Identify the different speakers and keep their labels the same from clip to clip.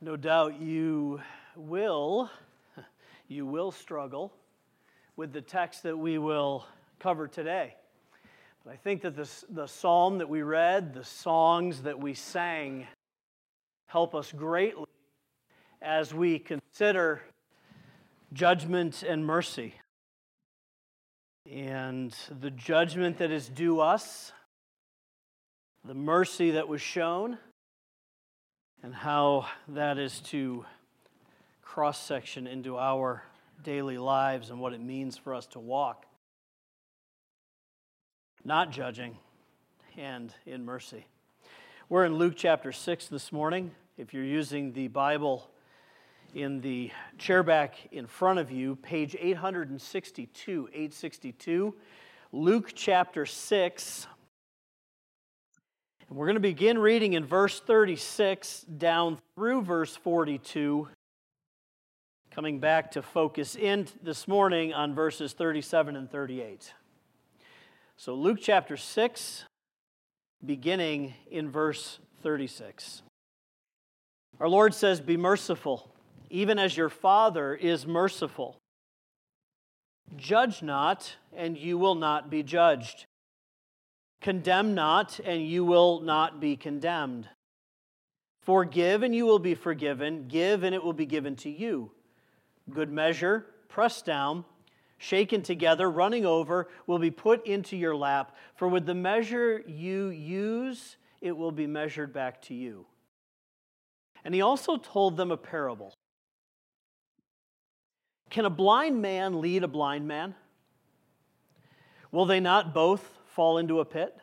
Speaker 1: No doubt you will struggle with the text that we will cover today. But I think that the psalm that we read, the songs that we sang, help us greatly as we consider judgment and mercy. And the judgment that is due us, the mercy that was shown, and how that is to cross-section into our daily lives and what it means for us to walk, not judging and in mercy. We're in Luke chapter 6 this morning. If you're using the Bible in the chair back in front of you, page 862, Luke chapter 6. We're going to begin reading in verse 36 down through verse 42, coming back to focus in this morning on verses 37 and 38. So Luke chapter 6, beginning in verse 36. Our Lord says, "Be merciful, even as your Father is merciful. Judge not, and you will not be judged. Condemn not, and you will not be condemned. Forgive, and you will be forgiven. Give, and it will be given to you. Good measure, pressed down, shaken together, running over, will be put into your lap. For with the measure you use, it will be measured back to you." And he also told them a parable. Can a blind man lead a blind man? Will they not both fall into a pit?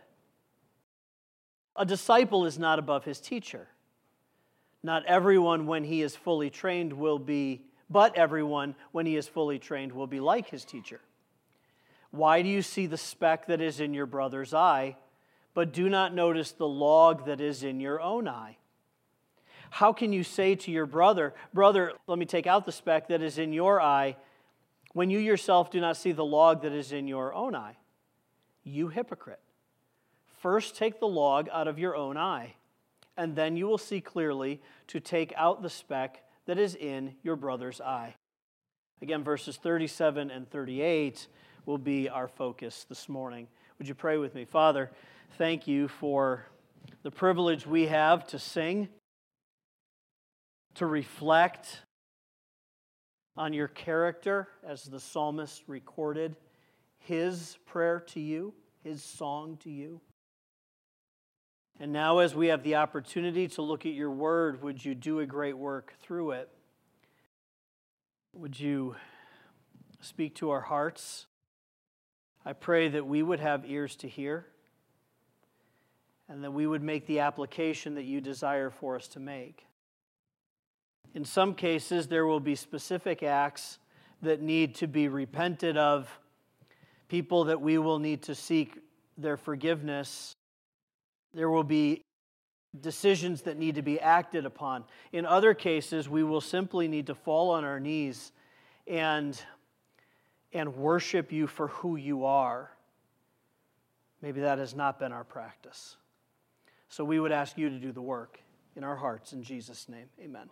Speaker 1: A disciple is not above his teacher. Not everyone when he is fully trained will be, but everyone when he is fully trained will be like his teacher. Why do you see the speck that is in your brother's eye, but do not notice the log that is in your own eye? How can you say to your brother, "Brother, let me take out the speck that is in your eye," when you yourself do not see the log that is in your own eye? You hypocrite. First take the log out of your own eye, and then you will see clearly to take out the speck that is in your brother's eye. Again, verses 37 and 38 will be our focus this morning. Would you pray with me? Father, thank you for the privilege we have to sing, to reflect on your character as the psalmist recorded his prayer to you, his song to you. And now as we have the opportunity to look at your word, would you do a great work through it? Would you speak to our hearts? I pray that we would have ears to hear and that we would make the application that you desire for us to make. In some cases, there will be specific acts that need to be repented of, people that we will need to seek their forgiveness. There will be decisions that need to be acted upon. In other cases, we will simply need to fall on our knees and worship you for who you are. Maybe that has not been our practice. So we would ask you to do the work in our hearts. In Jesus' name, amen.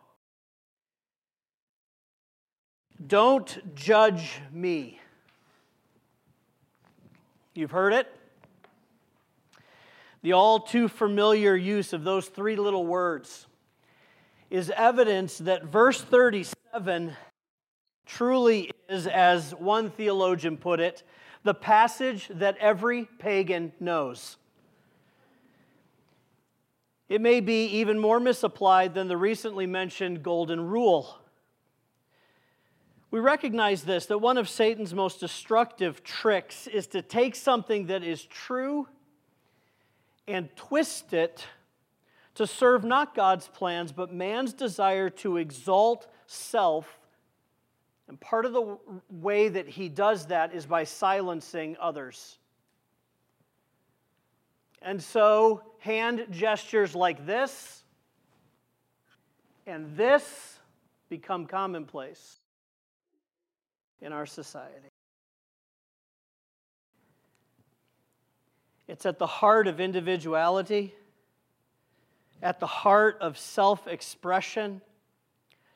Speaker 1: Don't judge me. You've heard it. The all too familiar use of those three little words is evidence that verse 37 truly is, as one theologian put it, the passage that every pagan knows. It may be even more misapplied than the recently mentioned golden rule. We recognize this, that one of Satan's most destructive tricks is to take something that is true and twist it to serve not God's plans, but man's desire to exalt self. And part of the way that he does that is by silencing others. And so, hand gestures like this and this become commonplace in our society. It's at the heart of individuality, at the heart of self-expression,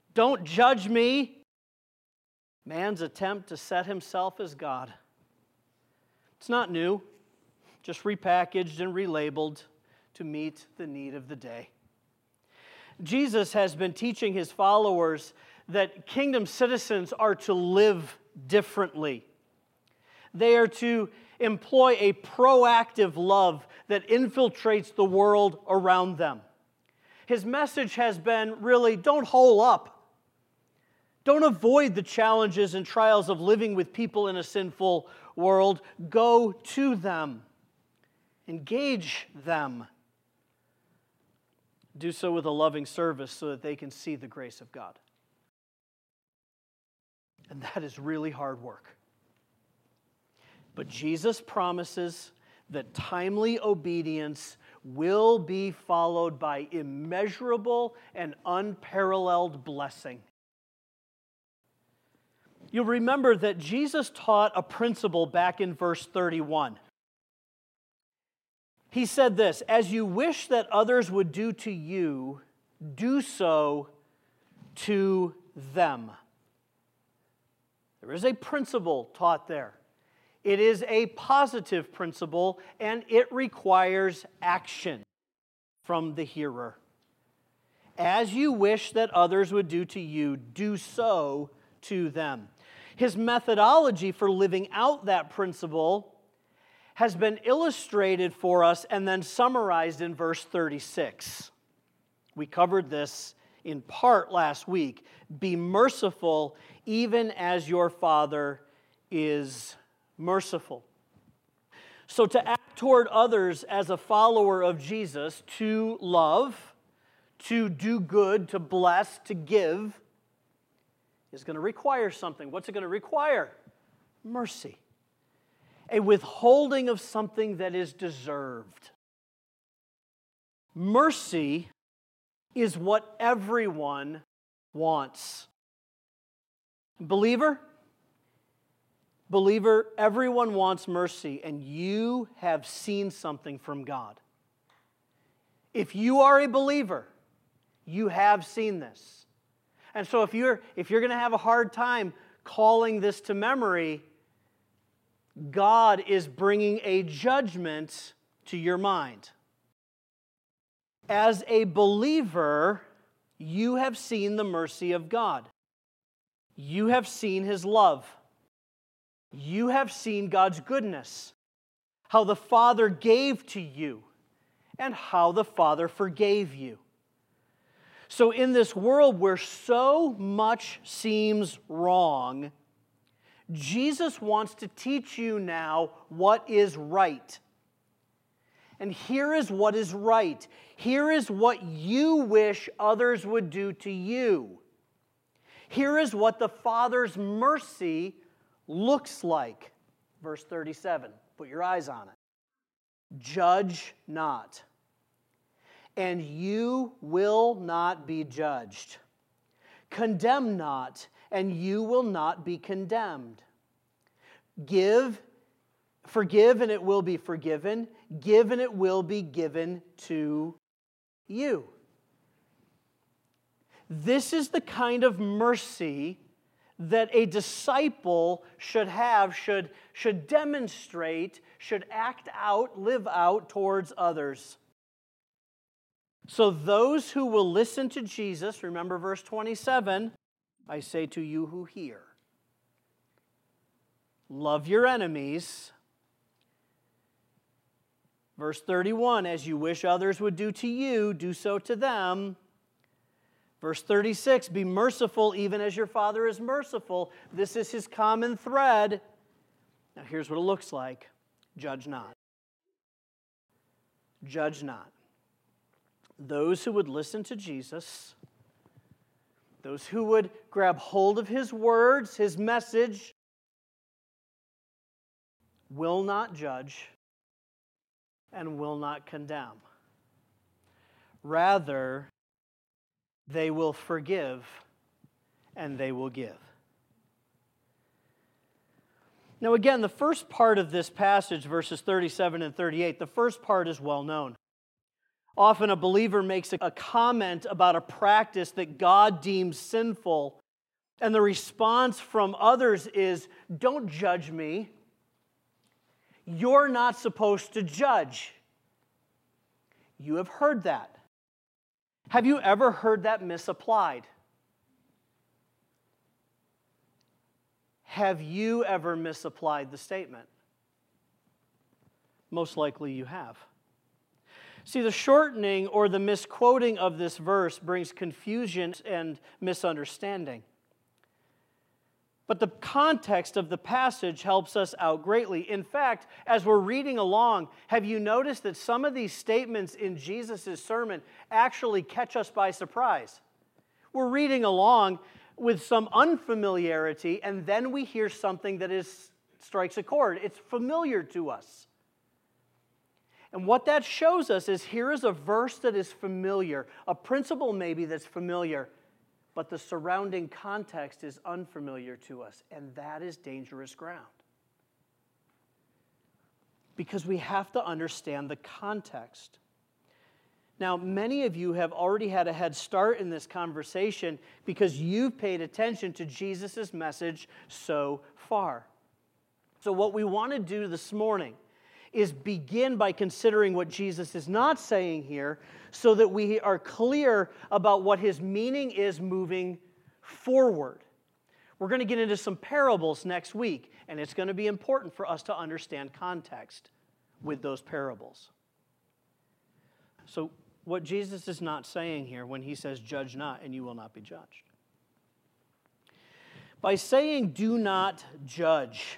Speaker 1: Don't judge me. Man's attempt to set himself as God. It's not new, just repackaged and relabeled to meet the need of the day. Jesus has been teaching his followers that kingdom citizens are to live differently. They are to employ a proactive love that infiltrates the world around them. His message has been really, don't hole up. Don't avoid the challenges and trials of living with people in a sinful world. Go to them. Engage them. Do so with a loving service so that they can see the grace of God. And that is really hard work. But Jesus promises that timely obedience will be followed by immeasurable and unparalleled blessing. You'll remember that Jesus taught a principle back in verse 31. He said this, as you wish that others would do to you, do so to them. There is a principle taught there. It is a positive principle, and it requires action from the hearer. As you wish that others would do to you, do so to them. His methodology for living out that principle has been illustrated for us and then summarized in verse 36. We covered this in part last week. Be merciful even as your Father is merciful. So to act toward others as a follower of Jesus, to love, to do good, to bless, to give, is going to require something. What's it going to require? Mercy. A withholding of something that is deserved. Mercy is what everyone wants. Believer, everyone wants mercy, and you have seen something from God. If you are a believer, you have seen this. And so if you're going to have a hard time calling this to memory, God is bringing a judgment to your mind. As a believer, you have seen the mercy of God. You have seen His love. You have seen God's goodness, how the Father gave to you, and how the Father forgave you. So in this world where so much seems wrong, Jesus wants to teach you now what is right. And here is what is right. Here is what you wish others would do to you. Here is what the Father's mercy looks like. Verse 37. Put your eyes on it. Judge not, and you will not be judged. Condemn not, and you will not be condemned. Forgive, and it will be forgiven. Give, and it will be given to you. This is the kind of mercy that a disciple should have, should demonstrate, should act out, live out towards others. So those who will listen to Jesus, remember verse 27, I say to you who hear, love your enemies. Verse 31, as you wish others would do to you, do so to them. Verse 36, be merciful even as your Father is merciful. This is His common thread. Now here's what it looks like. Judge not. Judge not. Those who would listen to Jesus, those who would grab hold of His words, His message, will not judge and will not condemn. Rather, they will forgive and they will give. Now again, the first part of this passage, verses 37 and 38, the first part is well known. Often a believer makes a comment about a practice that God deems sinful, and the response from others is, "Don't judge me. You're not supposed to judge." You have heard that. Have you ever heard that misapplied? Have you ever misapplied the statement? Most likely you have. See, the shortening or the misquoting of this verse brings confusion and misunderstanding. But the context of the passage helps us out greatly. In fact, as we're reading along, have you noticed that some of these statements in Jesus' sermon actually catch us by surprise? We're reading along with some unfamiliarity, and then we hear something that strikes a chord. It's familiar to us. And what that shows us is here is a verse that is familiar, a principle maybe that's familiar, but the surrounding context is unfamiliar to us, and that is dangerous ground. Because we have to understand the context. Now, many of you have already had a head start in this conversation because you've paid attention to Jesus' message so far. So what we want to do this morning is begin by considering what Jesus is not saying here so that we are clear about what his meaning is moving forward. We're going to get into some parables next week, and it's going to be important for us to understand context with those parables. So what Jesus is not saying here when he says, "Judge not, and you will not be judged." By saying, "Do not judge,"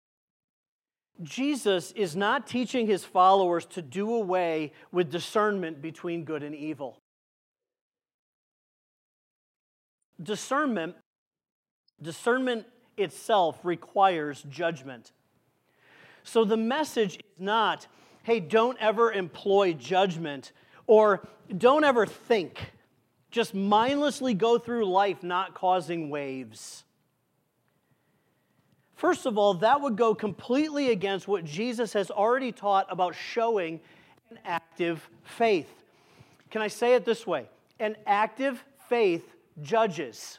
Speaker 1: Jesus is not teaching his followers to do away with discernment between good and evil. Discernment itself requires judgment. So the message is not, hey, don't ever employ judgment, or don't ever think. Just mindlessly go through life not causing waves. First of all, that would go completely against what Jesus has already taught about showing an active faith. Can I say it this way? An active faith judges.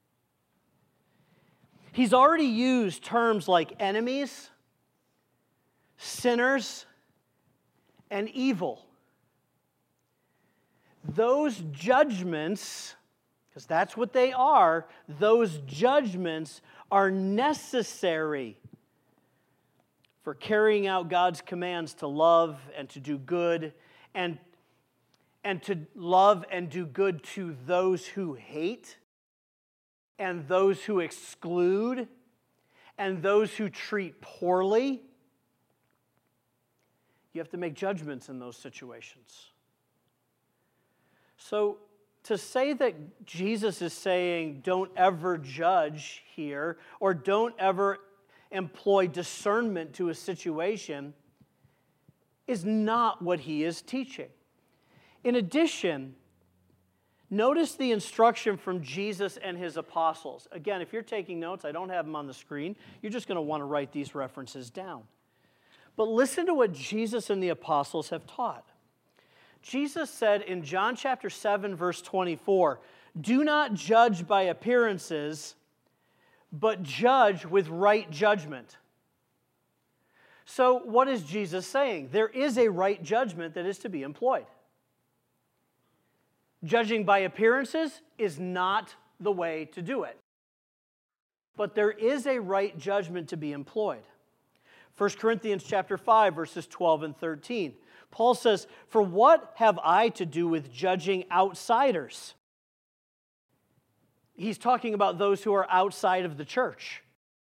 Speaker 1: He's already used terms like enemies, sinners, and evil. Those judgments, because that's what they are, those judgments are necessary for carrying out God's commands to love and to do good, and to love and do good to those who hate, and those who exclude, and those who treat poorly. You have to make judgments in those situations. So, to say that Jesus is saying don't ever judge here, or don't ever employ discernment to a situation, is not what he is teaching. In addition, notice the instruction from Jesus and his apostles. Again, if you're taking notes, I don't have them on the screen. You're just going to want to write these references down. But listen to what Jesus and the apostles have taught. Jesus said in John chapter 7, verse 24, "Do not judge by appearances, but judge with right judgment." So what is Jesus saying? There is a right judgment that is to be employed. Judging by appearances is not the way to do it. But there is a right judgment to be employed. 1 Corinthians chapter 5, verses 12 and 13. Paul says, "For what have I to do with judging outsiders?" He's talking about those who are outside of the church.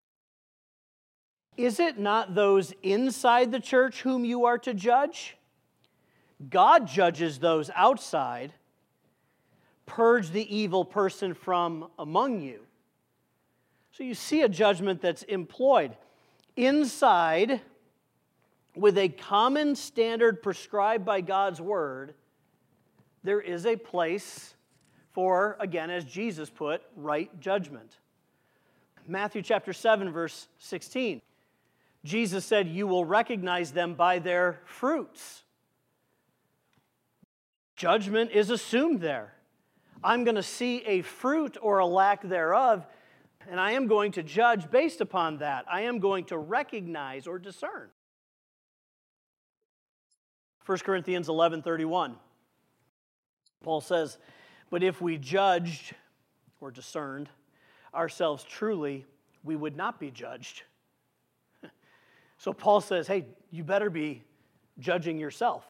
Speaker 1: "Is it not those inside the church whom you are to judge? God judges those outside. Purge the evil person from among you." So you see a judgment that's employed. Inside, with a common standard prescribed by God's word, there is a place for, again, as Jesus put, right judgment. Matthew chapter 7, verse 16. Jesus said, "You will recognize them by their fruits." Judgment is assumed there. I'm going to see a fruit or a lack thereof, and I am going to judge based upon that. I am going to recognize or discern. 1 Corinthians 11:31. Paul says, "But if we judged or discerned ourselves truly, we would not be judged." So Paul says, hey, you better be judging yourself.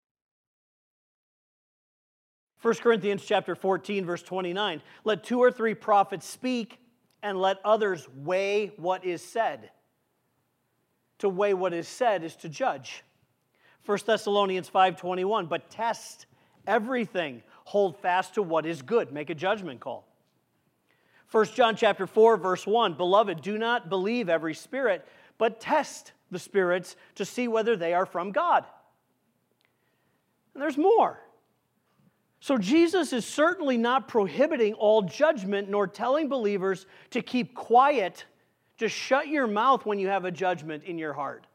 Speaker 1: 1 Corinthians chapter 14, verse 29. "Let 2 or 3 prophets speak, and let others weigh what is said." To weigh what is said is to judge. 1 Thessalonians 5:21. "But test everything. Hold fast to what is good." Make a judgment call. 1 John chapter 4, verse 1. "Beloved, do not believe every spirit, but test the spirits to see whether they are from God." And there's more. So Jesus is certainly not prohibiting all judgment, nor telling believers to keep quiet. Just shut your mouth when you have a judgment in your heart.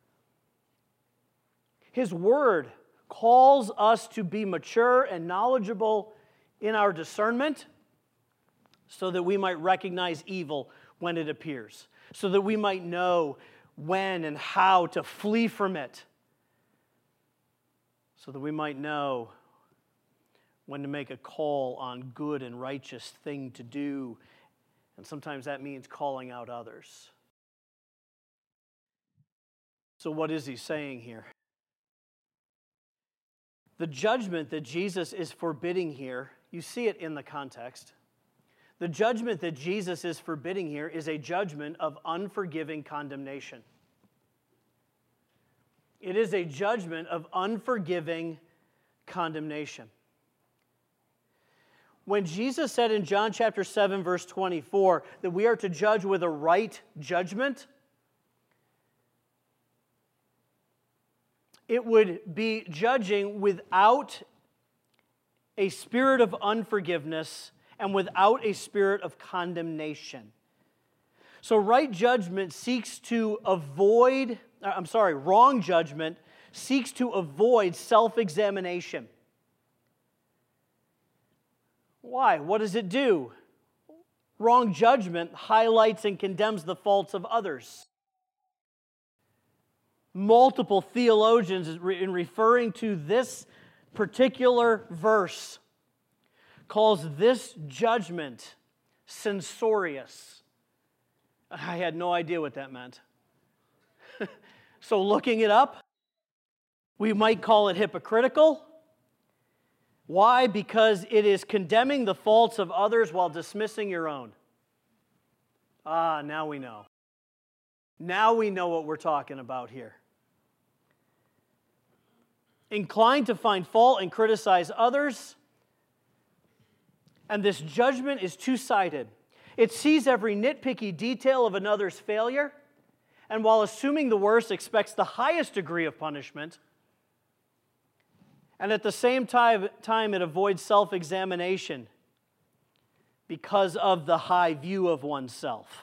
Speaker 1: His word calls us to be mature and knowledgeable in our discernment so that we might recognize evil when it appears, so that we might know when and how to flee from it, so that we might know when to make a call on good and righteous thing to do. And sometimes that means calling out others. So what is he saying here? The judgment that Jesus is forbidding here, you see it in the context. The judgment that Jesus is forbidding here is a judgment of unforgiving condemnation. It is a judgment of unforgiving condemnation. When Jesus said in John chapter 7, verse 24, that we are to judge with a right judgment, it would be judging without a spirit of unforgiveness and without a spirit of condemnation. So right judgment seeks to avoid, wrong judgment seeks to avoid self-examination. Why? What does it do? Wrong judgment highlights and condemns the faults of others. Multiple theologians, in referring to this particular verse, calls this judgment censorious. I had no idea what that meant. So looking it up, we might call it hypocritical. Why? Because it is condemning the faults of others while dismissing your own. Now we know. Now we know what we're talking about here. Inclined to find fault and criticize others. And this judgment is two-sided. It sees every nitpicky detail of another's failure, and while assuming the worst, expects the highest degree of punishment. And at the same time it avoids self-examination because of the high view of oneself.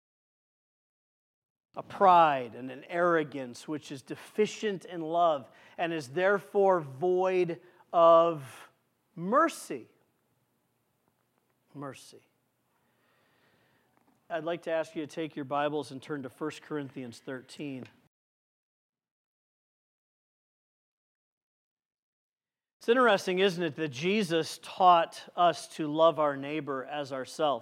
Speaker 1: A pride and an arrogance which is deficient in love and is therefore void of mercy. Mercy. I'd like to ask you to take your Bibles and turn to 1 Corinthians 13. It's interesting, isn't it, that Jesus taught us to love our neighbor as ourselves.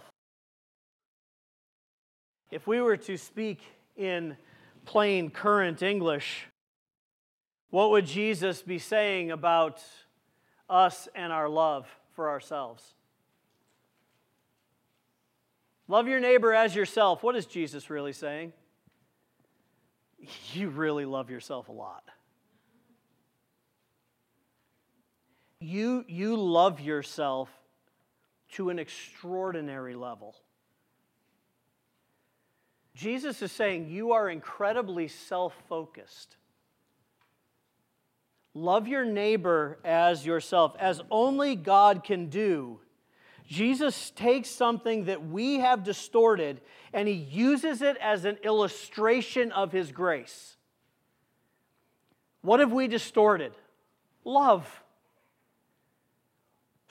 Speaker 1: If we were to speak in plain current English, what would Jesus be saying about us and our love for ourselves? Love your neighbor as yourself. What is Jesus really saying? You really love yourself a lot. You love yourself to an extraordinary level. Jesus is saying you are incredibly self-focused. Love your neighbor as yourself, as only God can do. Jesus takes something that we have distorted and he uses it as an illustration of his grace. What have we distorted? Love.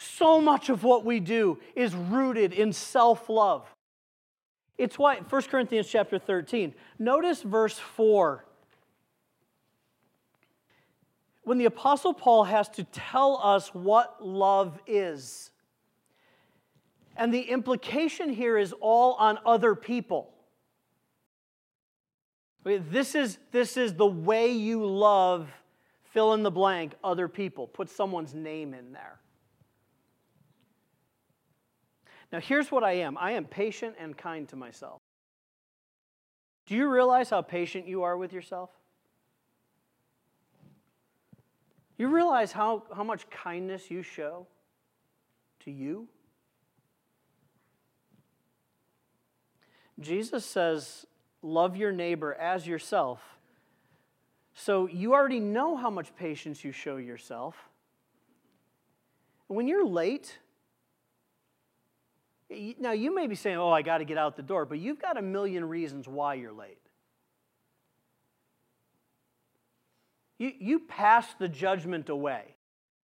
Speaker 1: So much of what we do is rooted in self-love. It's why 1 Corinthians chapter 13, notice verse 4. When the Apostle Paul has to tell us what love is, and the implication here is all on other people. This is the way you love, fill in the blank, other people. Put someone's name in there. Now here's what I am. I am patient and kind to myself. Do you realize how patient you are with yourself? You realize how much kindness you show to you? Jesus says, love your neighbor as yourself. So you already know how much patience you show yourself. When you're late, now you may be saying, oh, I got to get out the door, but you've got a million reasons why you're late. You pass the judgment away.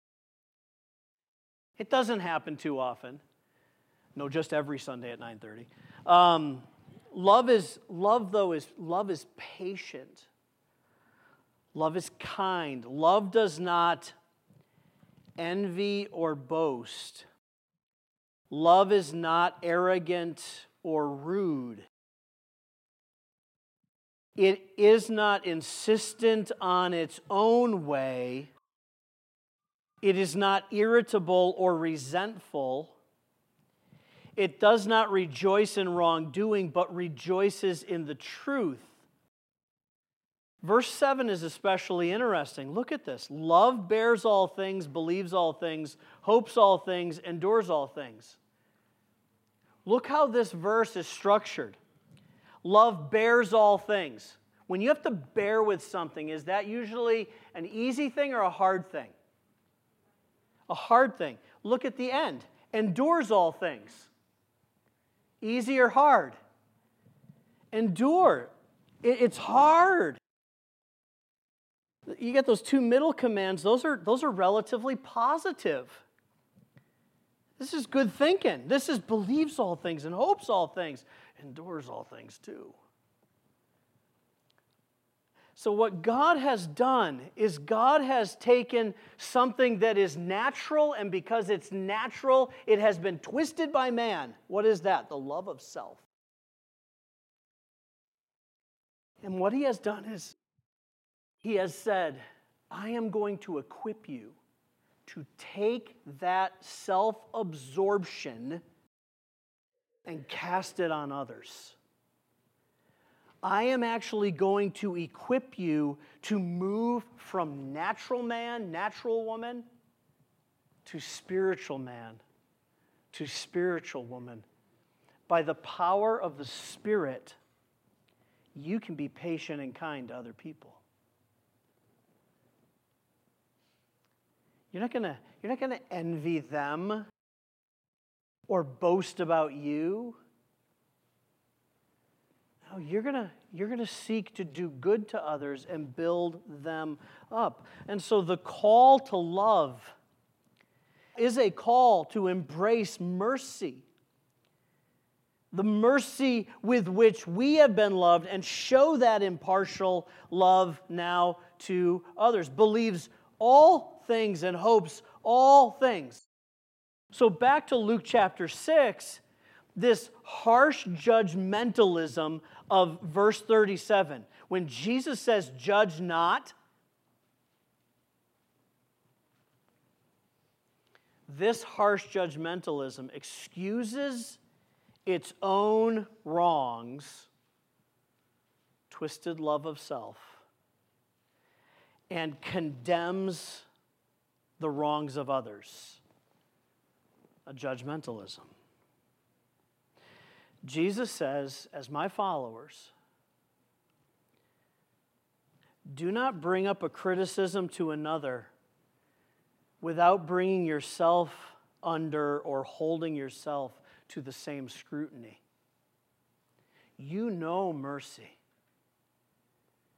Speaker 1: It doesn't happen too often. No, just every Sunday at 9:30. Love is patient. Love is kind. Love does not envy or boast. Love is not arrogant or rude. It is not insistent on its own way. It is not irritable or resentful. It does not rejoice in wrongdoing, but rejoices in the truth. Verse 7 is especially interesting. Look at this. Love bears all things, believes all things, hopes all things, endures all things. Look how this verse is structured. Love bears all things. When you have to bear with something, is that usually an easy thing or a hard thing? A hard thing. Look at the end. Endures all things. Easy or hard? Endure. It's hard. You get those two middle commands. Those are relatively positive. This is good thinking. This is believes all things and hopes all things, endures all things too. So what God has done is God has taken something that is natural, and because it's natural, it has been twisted by man. What is that? The love of self. And what he has done is he has said, I am going to equip you to take that self-absorption and cast it on others. I am actually going to equip you to move from natural man, natural woman, to spiritual man, to spiritual woman. By the power of the Spirit, you can be patient and kind to other people. You're not going to envy them or boast about you. No, you're going to seek to do good to others and build them up. And so the call to love is a call to embrace mercy. The mercy with which we have been loved, and show that impartial love now to others. Believes all things and hopes all things. So back to Luke chapter 6, this harsh judgmentalism of verse 37. When Jesus says, judge not, this harsh judgmentalism excuses its own wrongs, twisted love of self, and condemns the wrongs of others, a judgmentalism. Jesus says, as my followers, do not bring up a criticism to another without bringing yourself under or holding yourself to the same scrutiny. You know mercy.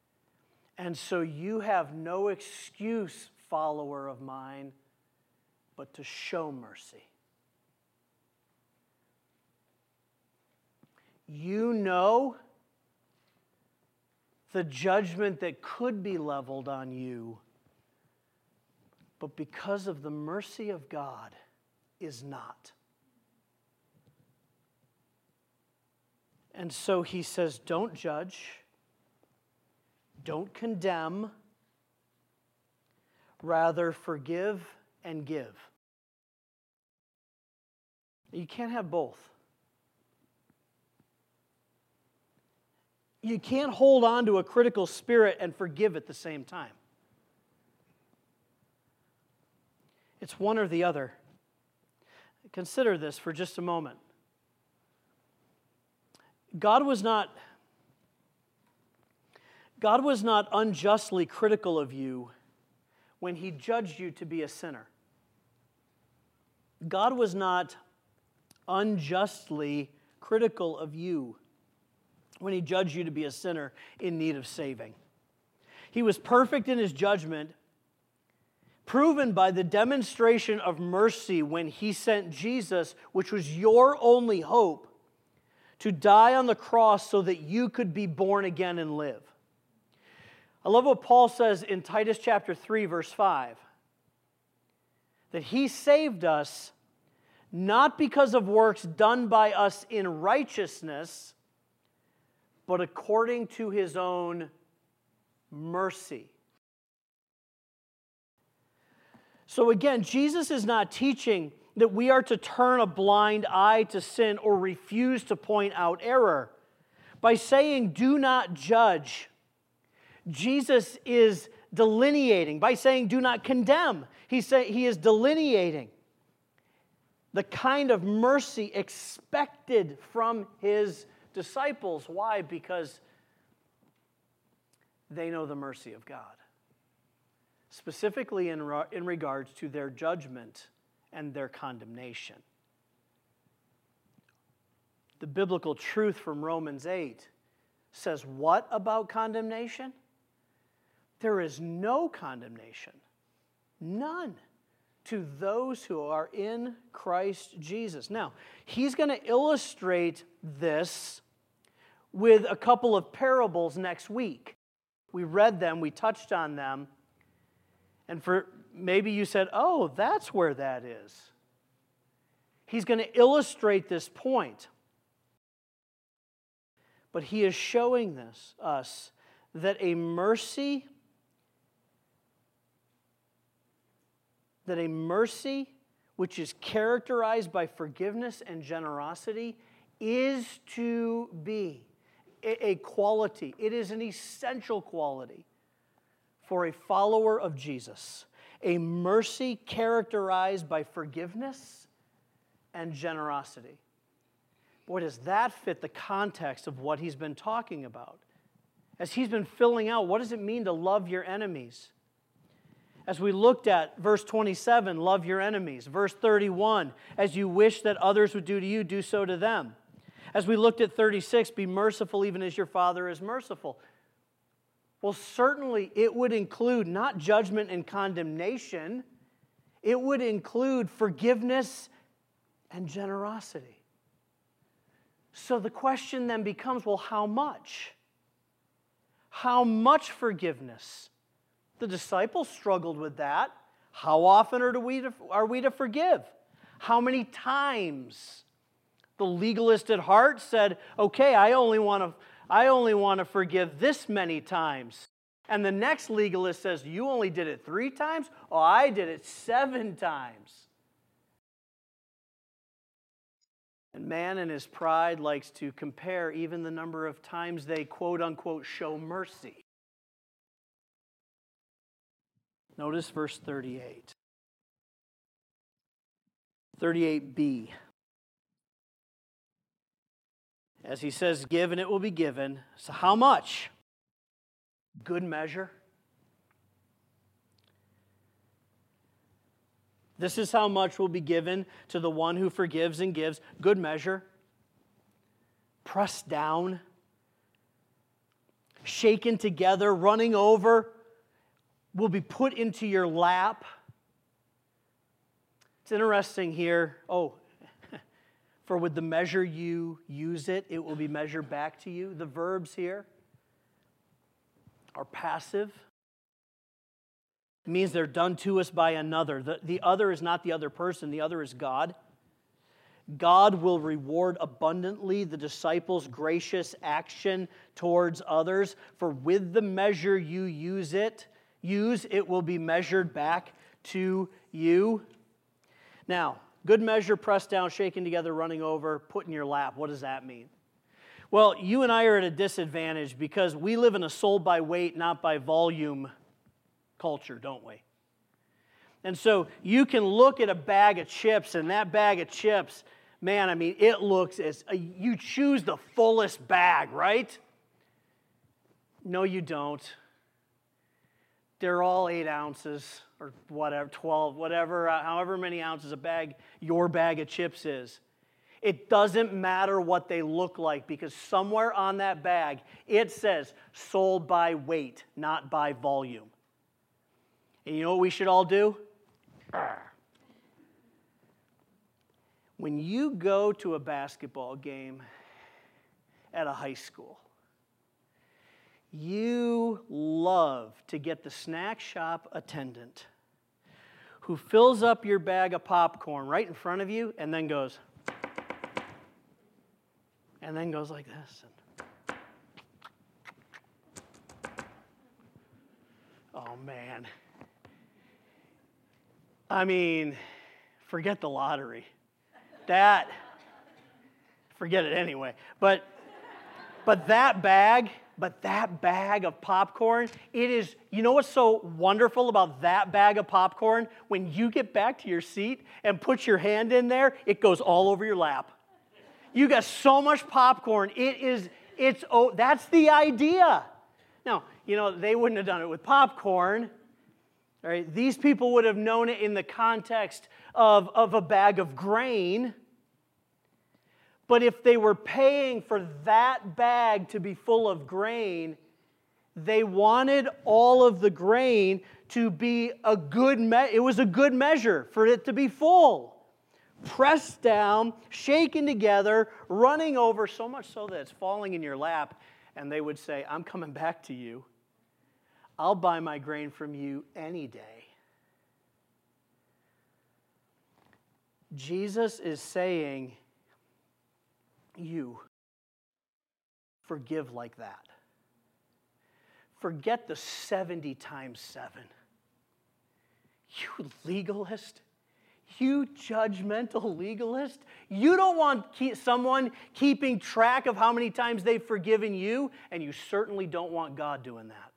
Speaker 1: And so you have no excuse, follower of mine, but to show mercy. You know the judgment that could be leveled on you, but because of the mercy of God, is not. And so he says, don't judge, don't condemn, rather forgive and give. You can't have both. You can't hold on to a critical spirit and forgive at the same time. It's one or the other. Consider this for just a moment. God was not unjustly critical of you when he judged you to be a sinner. God was not unjustly critical of you when he judged you to be a sinner in need of saving. He was perfect in his judgment, proven by the demonstration of mercy when he sent Jesus, which was your only hope, to die on the cross so that you could be born again and live. I love what Paul says in Titus chapter 3, verse 5, that he saved us not because of works done by us in righteousness, but according to his own mercy. So again, Jesus is not teaching that we are to turn a blind eye to sin or refuse to point out error. By saying, do not judge, Jesus is delineating. By saying, do not condemn, he is delineating the kind of mercy expected from his disciples. Why? Because they know the mercy of God. Specifically in regards to their judgment and their condemnation. The biblical truth from Romans 8 says what about condemnation? There is no condemnation, none, to those who are in Christ Jesus. Now, he's going to illustrate this with a couple of parables next week. We read them, we touched on them, and for maybe you said, oh, that's where that is. He's going to illustrate this point. But he is showing us that a mercy which is characterized by forgiveness and generosity is to be a quality. It is an essential quality for a follower of Jesus. A mercy characterized by forgiveness and generosity. Boy, does that fit the context of what he's been talking about. As he's been filling out, what does it mean to love your enemies? As we looked at verse 27, love your enemies. Verse 31, as you wish that others would do to you, do so to them. As we looked at 36, be merciful even as your Father is merciful. Well, certainly it would include not judgment and condemnation. It would include forgiveness and generosity. So the question then becomes, well, how much? How much forgiveness? The disciples struggled with that. How often are we to forgive? How many times? The legalist at heart said, okay, I only want to forgive this many times. And the next legalist says, you only did it 3 times? Oh, I did it 7 times. And man in his pride likes to compare even the number of times they quote unquote show mercy. Notice verse 38. 38b. As he says, give and it will be given. So how much? Good measure. This is how much will be given to the one who forgives and gives. Good measure. Pressed down. Shaken together, running over, will be put into your lap. It's interesting here. Oh, for with the measure you use it, it will be measured back to you. The verbs here are passive. It means they're done to us by another. The other is not the other person. The other is God. God will reward abundantly the disciples' gracious action towards others. For with the measure you use, it will be measured back to you. Now, good measure, pressed down, shaken together, running over, put in your lap. What does that mean? Well, you and I are at a disadvantage because we live in a sold by weight, not by volume culture, don't we? And so you can look at a bag of chips, and that bag of chips, man, I mean, it looks as, you choose the fullest bag, right? No, you don't. They're all 8 ounces or whatever, 12, whatever, however many ounces a bag, your bag of chips is. It doesn't matter what they look like because somewhere on that bag, it says sold by weight, not by volume. And you know what we should all do? When you go to a basketball game at a high school, you love to get the snack shop attendant who fills up your bag of popcorn right in front of you and then goes like this. Oh, man. I mean, forget the lottery. Forget it anyway. But that bag of popcorn, it is, you know what's so wonderful about that bag of popcorn? When you get back to your seat and put your hand in there, it goes all over your lap. You got so much popcorn, that's the idea. Now, you know, they wouldn't have done it with popcorn. All right? These people would have known it in the context of a bag of grain. But if they were paying for that bag to be full of grain, they wanted all of the grain to be it was a good measure for it to be full. Pressed down, shaken together, running over, so much so that it's falling in your lap. And they would say, I'm coming back to you. I'll buy my grain from you any day. Jesus is saying, you forgive like that. Forget the 70 times 7. You legalist. You judgmental legalist. You don't want someone keeping track of how many times they've forgiven you, and you certainly don't want God doing that.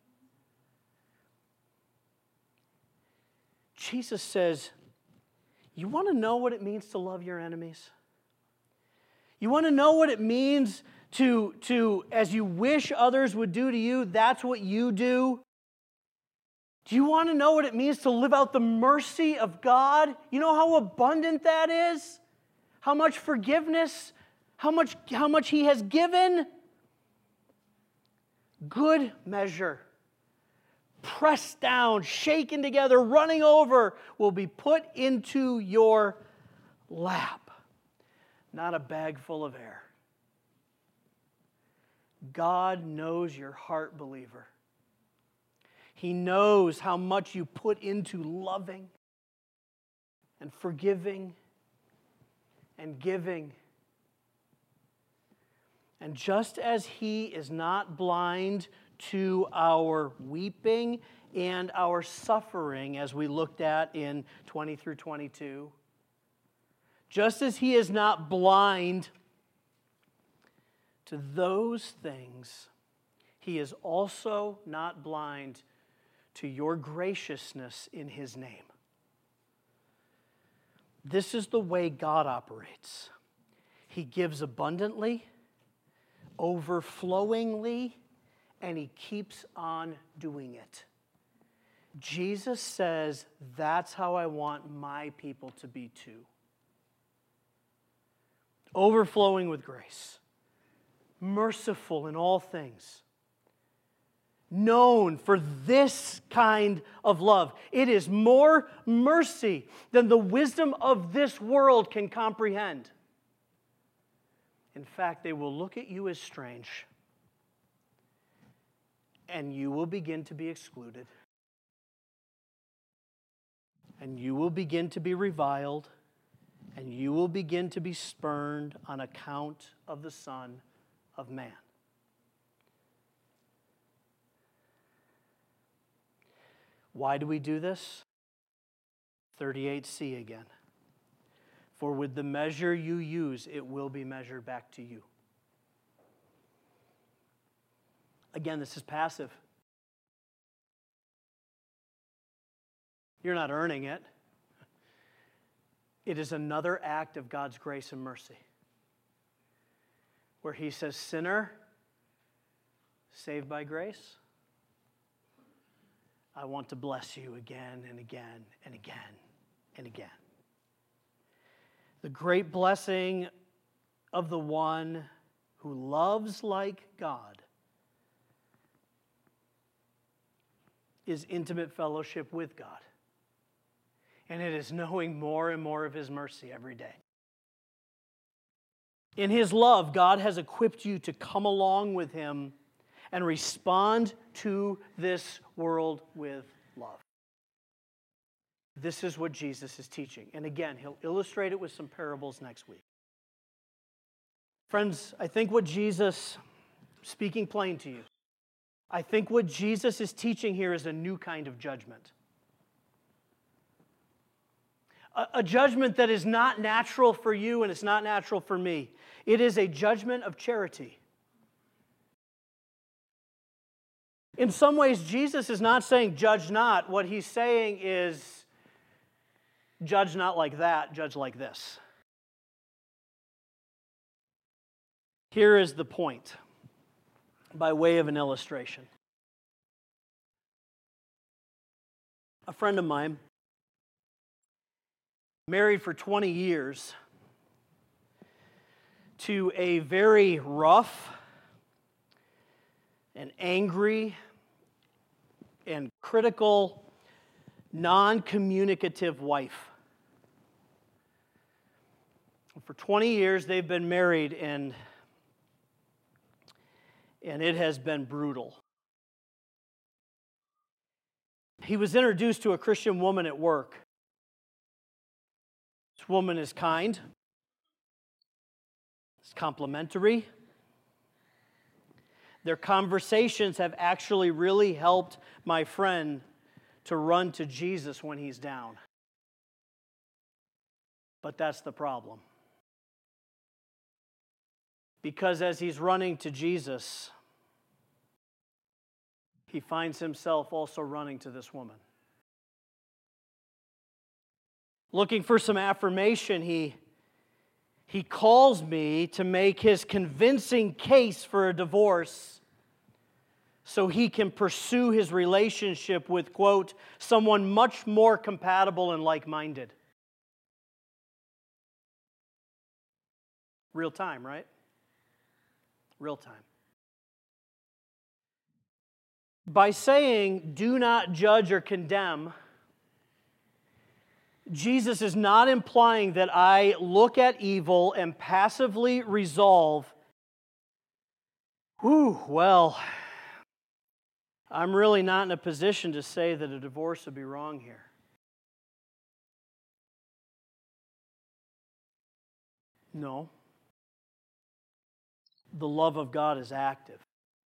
Speaker 1: Jesus says, you want to know what it means to love your enemies? You want to know what it means to as you wish others would do to you, that's what you do? Do you want to know what it means to live out the mercy of God? You know how abundant that is? How much forgiveness? How much He has given? Good measure, pressed down, shaken together, running over, will be put into your lap. Not a bag full of air. God knows your heart, believer. He knows how much you put into loving and forgiving and giving. And just as He is not blind to our weeping and our suffering, as we looked at in 20 through 22, just as He is not blind to those things, He is also not blind to your graciousness in His name. This is the way God operates. He gives abundantly, overflowingly, and He keeps on doing it. Jesus says, that's how I want my people to be too. Overflowing with grace, merciful in all things, known for this kind of love. It is more mercy than the wisdom of this world can comprehend. In fact, they will look at you as strange, and you will begin to be excluded, and you will begin to be reviled, and you will begin to be spurned on account of the Son of Man. Why do we do this? 38c again. For with the measure you use, it will be measured back to you. Again, this is passive. You're not earning it. It is another act of God's grace and mercy, where He says, sinner, saved by grace, I want to bless you again and again and again and again. The great blessing of the one who loves like God is intimate fellowship with God. And it is knowing more and more of His mercy every day. In His love, God has equipped you to come along with Him and respond to this world with love. This is what Jesus is teaching. And again, He'll illustrate it with some parables next week. Friends, I think what Jesus, speaking plain to you, I think what Jesus is teaching here is a new kind of judgment. A judgment that is not natural for you and it's not natural for me. It is a judgment of charity. In some ways, Jesus is not saying, judge not. What He's saying is, judge not like that, judge like this. Here is the point, by way of an illustration. A friend of mine, married for 20 years to a very rough and angry and critical, non-communicative wife. For 20 years they've been married, and it has been brutal. He was introduced to a Christian woman at work. This woman is kind, is complimentary. Their conversations have actually really helped my friend to run to Jesus when he's down. But that's the problem. Because as he's running to Jesus, he finds himself also running to this woman. Looking for some affirmation, he calls me to make his convincing case for a divorce so he can pursue his relationship with, quote, someone much more compatible and like-minded. Real time, right? Real time. By saying, do not judge or condemn, Jesus is not implying that I look at evil and passively resolve, well, I'm really not in a position to say that a divorce would be wrong here. No. The love of God is active.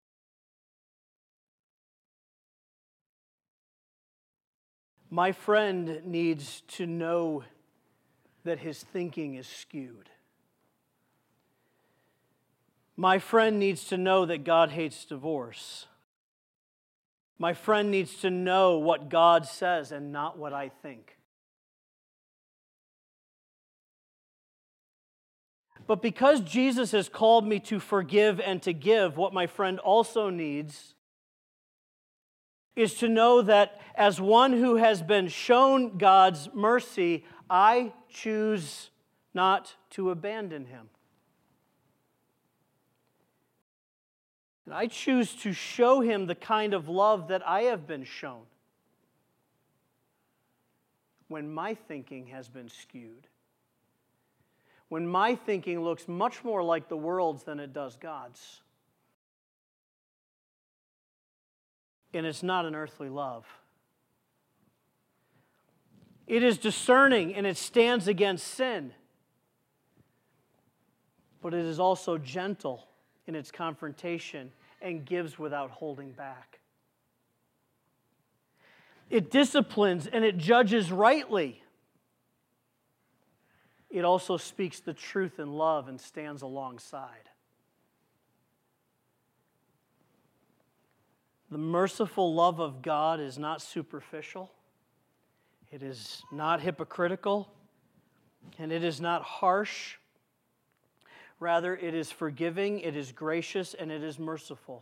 Speaker 1: My friend needs to know that his thinking is skewed. My friend needs to know that God hates divorce. My friend needs to know what God says and not what I think. But because Jesus has called me to forgive and to give, what my friend also needs is to know that as one who has been shown God's mercy, I choose not to abandon him. And I choose to show him the kind of love that I have been shown when my thinking has been skewed. When my thinking looks much more like the world's than it does God's. And it's not an earthly love. It is discerning and it stands against sin. But it is also gentle in its confrontation and gives without holding back. It disciplines and it judges rightly. It also speaks the truth in love and stands alongside. The merciful love of God is not superficial. It is not hypocritical. And it is not harsh. Rather, it is forgiving, it is gracious, and it is merciful.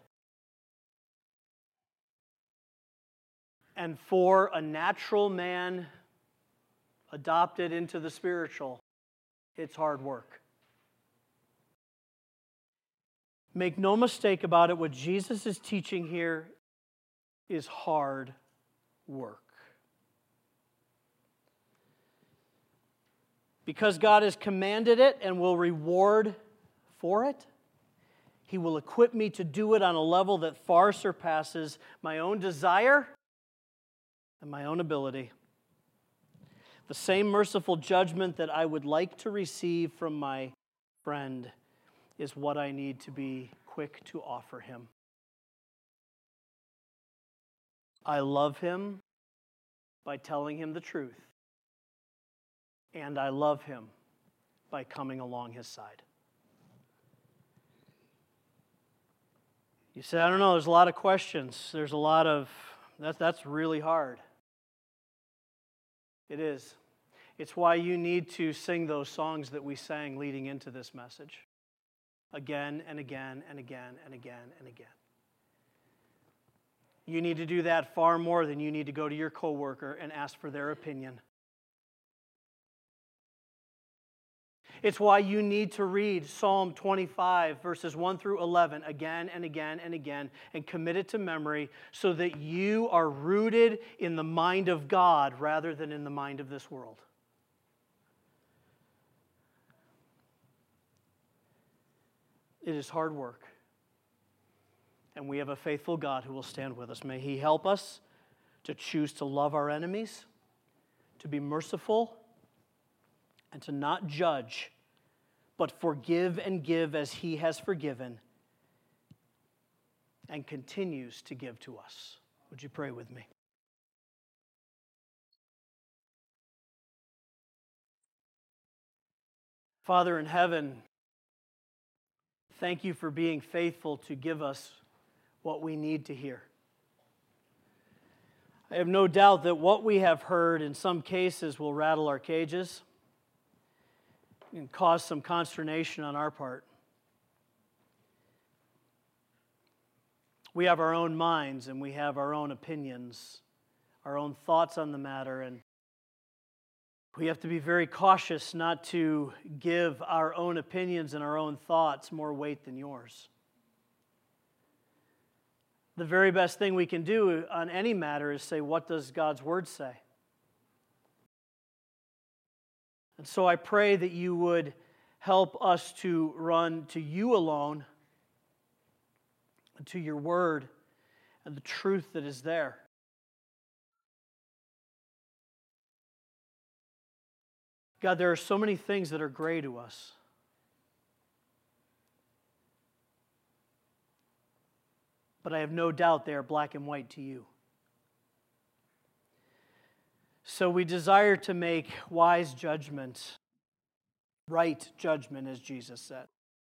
Speaker 1: And for a natural man adopted into the spiritual, it's hard work. Make no mistake about it, what Jesus is teaching here is hard work. Because God has commanded it and will reward for it, He will equip me to do it on a level that far surpasses my own desire and my own ability. The same merciful judgment that I would like to receive from my friend is what I need to be quick to offer him. I love him by telling him the truth, and I love him by coming along his side. You say, I don't know, there's a lot of questions. There's a lot of, that's really hard. It is. It's why you need to sing those songs that we sang leading into this message. Again and again and again and again and again. You need to do that far more than you need to go to your coworker and ask for their opinion. It's why you need to read Psalm 25, verses 1 through 11, again and again and again, and commit it to memory so that you are rooted in the mind of God rather than in the mind of this world. It is hard work. And we have a faithful God who will stand with us. May He help us to choose to love our enemies, to be merciful, and to not judge, but forgive and give as He has forgiven and continues to give to us. Would you pray with me? Father in heaven, thank you for being faithful to give us what we need to hear. I have no doubt that what we have heard in some cases will rattle our cages and cause some consternation on our part. We have our own minds and we have our own opinions, our own thoughts on the matter, and we have to be very cautious not to give our own opinions and our own thoughts more weight than yours. The very best thing we can do on any matter is say, what does God's Word say? And so I pray that you would help us to run to you alone, and to your Word, and the truth that is there. God, there are so many things that are gray to us. But I have no doubt they are black and white to you. So we desire to make wise judgment, right judgment, as Jesus said.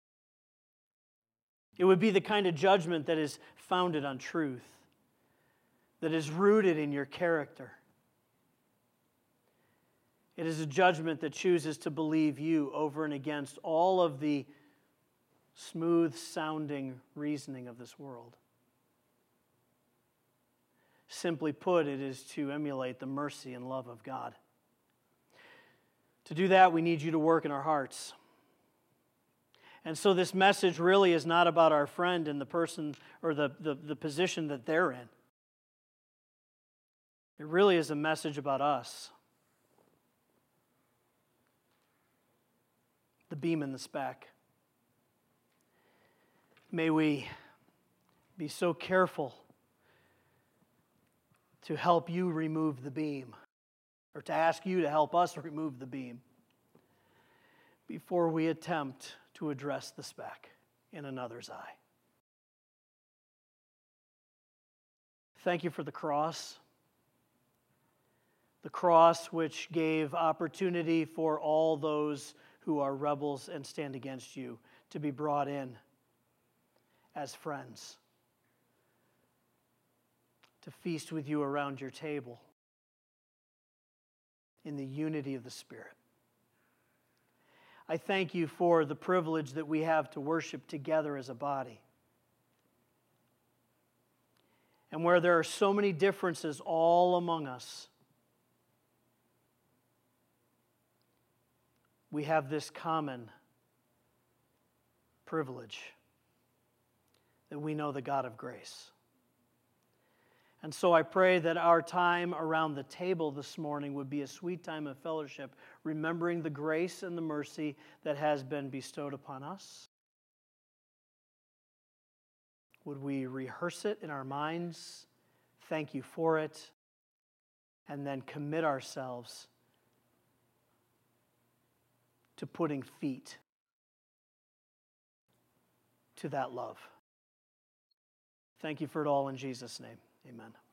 Speaker 1: It would be the kind of judgment that is founded on truth, that is rooted in your character. It is a judgment that chooses to believe you over and against all of the smooth-sounding reasoning of this world. Simply put, it is to emulate the mercy and love of God. To do that, we need you to work in our hearts. And so this message really is not about our friend and the person or the position that they're in. It really is a message about us. The beam and the speck. May we be so careful to help you remove the beam, or to ask you to help us remove the beam before we attempt to address the speck in another's eye. Thank you for the cross which gave opportunity for all those who are rebels and stand against you to be brought in as friends, to feast with you around your table in the unity of the Spirit. I thank you for the privilege that we have to worship together as a body. And where there are so many differences all among us, we have this common privilege that we know the God of grace. And so I pray that our time around the table this morning would be a sweet time of fellowship, remembering the grace and the mercy that has been bestowed upon us. Would we rehearse it in our minds, thank you for it, and then commit ourselves to putting feet to that love. Thank you for it all in Jesus' name. Amen.